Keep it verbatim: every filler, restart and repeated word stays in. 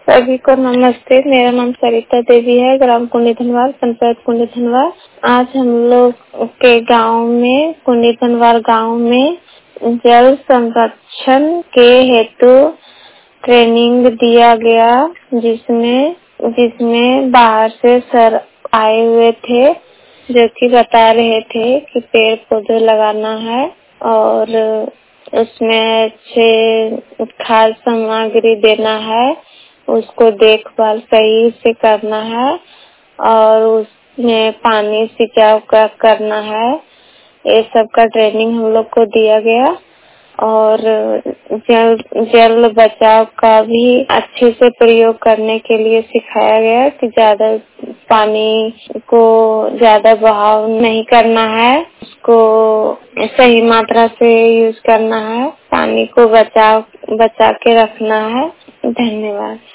सभी को नमस्ते। मेरा नाम सरिता देवी है, ग्राम कुंडी धनवार, पंचायत कुंडी धनवार। आज हम लोग के गांव में, कुंडी धनवार गांव में जल संरक्षण के हेतु ट्रेनिंग दिया गया, जिसमें जिसमें बाहर से सर आए हुए थे, जो कि बता रहे थे कि पेड़ पौधे लगाना है और उसमें अच्छे खाद सामग्री देना है, उसको देखभाल सही से करना है और उसमें पानी सिंचाई का करना है। ये सब का ट्रेनिंग हम लोग को दिया गया और जल जल बचाव का भी अच्छे से प्रयोग करने के लिए सिखाया गया कि ज्यादा पानी को ज्यादा बहाव नहीं करना है, उसको सही मात्रा से यूज करना है, पानी को बचाव बचा के रखना है। धन्यवाद।